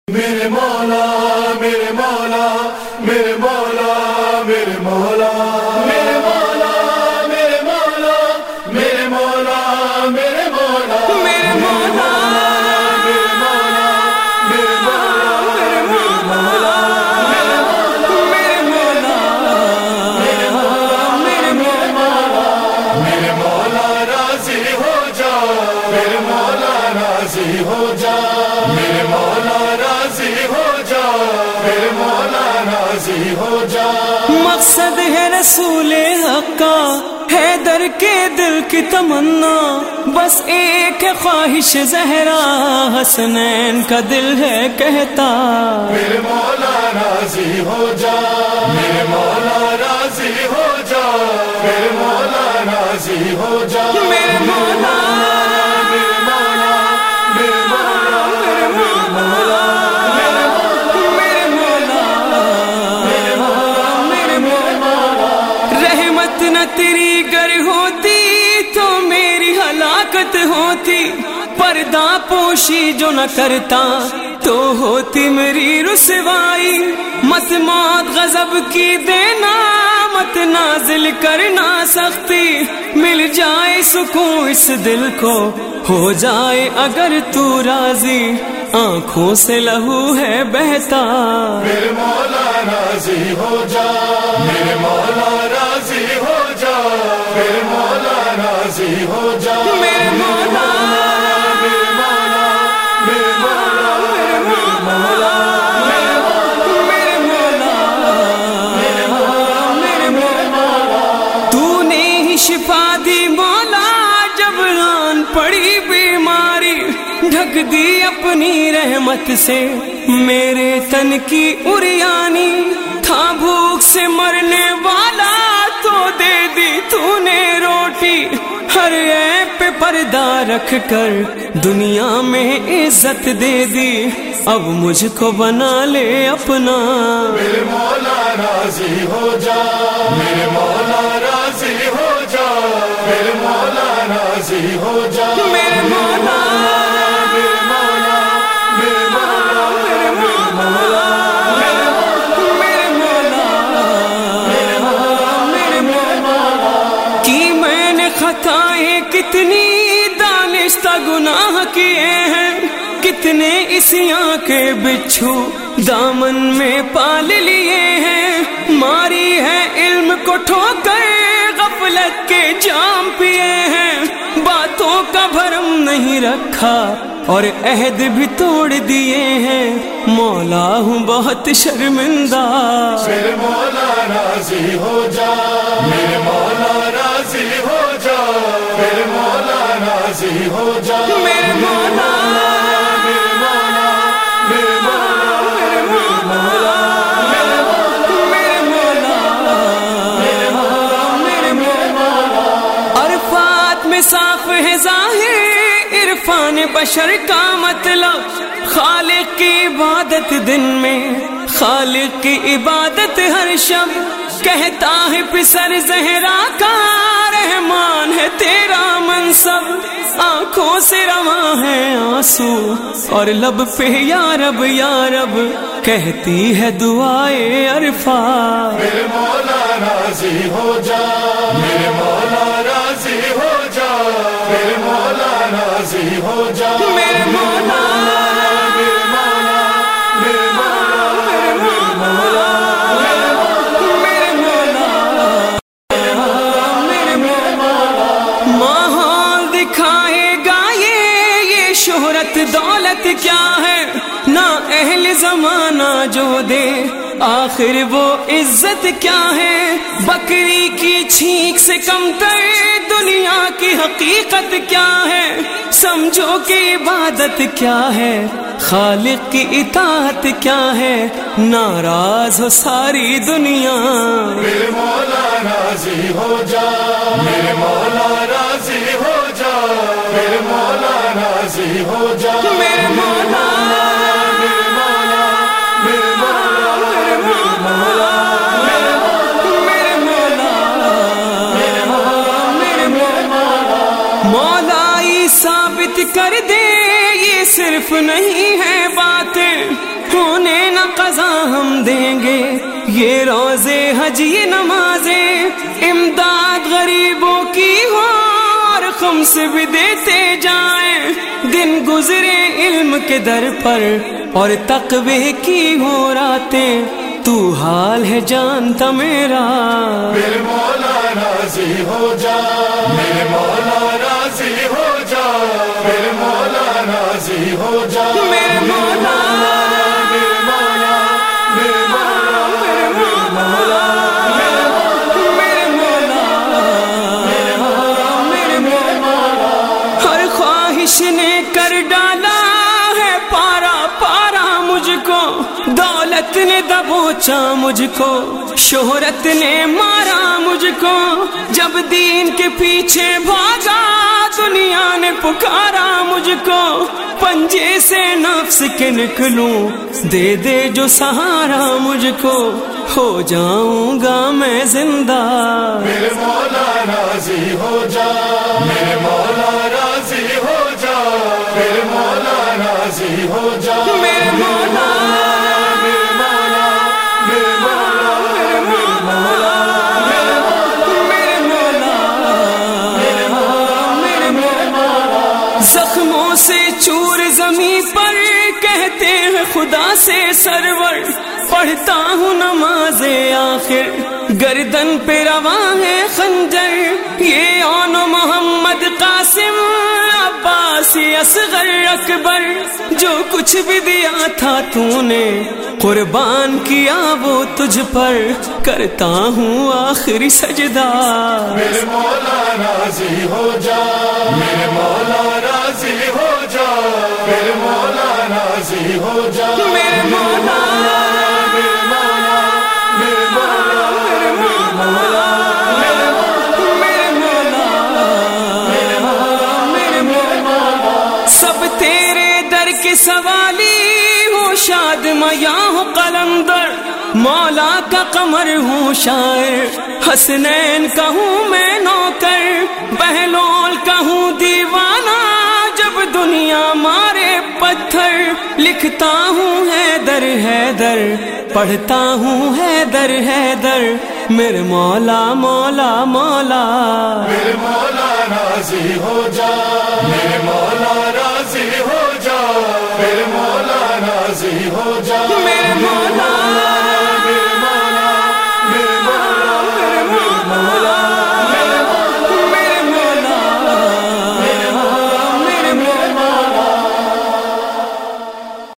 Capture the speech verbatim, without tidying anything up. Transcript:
میرے مولا میرے مولا میرے مولا میرے مولا میرے مولا میرے مولا میرے مولا میرے مولا میرے مولا ہو جا میرے مولا راضی ہو جا میرے مولا راضی ہو جا. مقصد ہے رسول حق کا حیدر کے دل کی تمنا، بس ایک ہے خواہش زہرا حسنین کا دل ہے کہتا. میرے مولا راضی ہو جا میرے مولا راضی ہو جا میرے مولا راضی ہو جا میرے مولا تیری گر ہوتی تو میری ہلاکت ہوتی، پردہ پوشی جو نہ کرتا تو ہوتی میری رسوائی. مت موت غضب کی دینا، مت نازل کرنا سختی، مل جائے سکون اس دل کو ہو جائے اگر تو راضی. آنکھوں سے لہو ہے بہتا. میرے مولا راضی ہو جا میرے مولا راضی ہو جا میرے مولا راضی ہو جا میرے مولا میرے مولا میرے مولا میرے مولا میرے مولا میرے مولا. تو نے ہی شفا دی مولا جب ران پڑی بیماری، ڈھک دی اپنی رحمت سے میرے تن کی اریانی. تھا بھوک سے مرنے والا تو دے دی تو نے روٹی، ہر عیب پہ پردہ رکھ کر دنیا میں عزت دے دی. اب مجھ کو بنا لے اپنا. میرے مولا راضی ہو جا میرے مولا راضی ہو جا میرے مولا راضی ہو جا میرے مولا کتنی دانستہ گناہ کیے ہیں، کتنے اسیاں کے بچھو دامن میں پال لیے ہیں. ماری ہے علم کو ٹھوکر غفلت کے جام پیے ہیں، باتوں کا بھرم نہیں رکھا اور عہد بھی توڑ دیے ہیں. مولا ہوں بہت شرمندہ. میرے مولا راضی ہو جا میرے مولا راضی ہو جا میرے مولا راضی ہو جا میرے مولا میرے مولا میرے مولا میرے مولا. عرفات میں صاف ہے ظاہر عرفان بشر کا مطلب، خالق کی عبادت دن میں خالق کی عبادت ہر شب. کہتا ہے پسر زہرا کا رحمان ہے تیرا منصب. آنکھوں سے رواں ہے آنسو اور لب پہ یا رب یا رب کہتی ہے دعائے عرفات. میرے مولا راضی ہو جا میرے مولا راضی ہو جا میرے مولا راضی ہو جا میرے مولا شہرت دولت کیا ہے نہ اہل زمانہ جو دے، آخر وہ عزت کیا ہے. بکری کی چھینک سے کم تر دنیا کی حقیقت کیا ہے. سمجھو کہ عبادت کیا ہے، خالق کی اطاعت کیا ہے. ناراض ہو ساری دنیا. میرے مولا راضی ہو جا میرے مولا راضی ہو جا میرے مولا راضی ہو جا میرے مولا میرے مولا میرے مولا میرے مولا میرے مولا. مولا ثابت کر دے یہ صرف نہیں ہے باتیں، یہ روزے حج یہ نمازیں امداد غریبوں کی ہو اور خمس بھی دیتے جائیں، دن گزرے علم کے در پر اور تقوی کی ہو راتیں، تو حال ہے جانتا میرا، میرے مولا راضی ہو جا، میرے مولا راضی ہو جا، میرے مولا راضی ہو جا، میرے مولا نے کر ڈالا ہے پارا پارا مجھ کو، دولت نے دبوچا مجھ کو، شہرت نے مارا مجھ کو، جب دین کے پیچھے بھاگا دنیا نے پکارا مجھ کو، پنجے سے نفس کے نکلوں دے دے جو سہارا مجھ کو، ہو جاؤں گا میں زندہ، میرے مولا راضی ہو جا، میرے مولا راضی ہو جا، میرے مولا راضی ہو جا، میرے مولا زخموں سے چور زمین پر کہتے ہیں خدا سے سرور، پڑھتا ہوں نماز آخر گردن پہ رواں ہے خنجر، یہ اون محمد قاسم عباسی اصغر اکبر، جو کچھ بھی دیا تھا تو نے قربان کیا وہ تجھ پر، کرتا ہوں آخری سجدہ، میرے مولا راضی ہو جا، میرے مولا راضی ہو جا، میرے مولا راضی ہو جا، میرے مولا سوالی ہوں شاد میاں ہوں قلندر، مولا کا قمر ہوں شاعر، حسنین کا ہوں میں نوکر، بہلول کا ہوں دیوانہ، جب دنیا مارے پتھر، لکھتا ہوں حیدر حیدر، پڑھتا ہوں حیدر حیدر، میرے مولا مولا مولا، میرے مولا راضی ہو جا، میرے مولا راضی ہو جا، میرے مولا راضی ہو جا، میرے مولا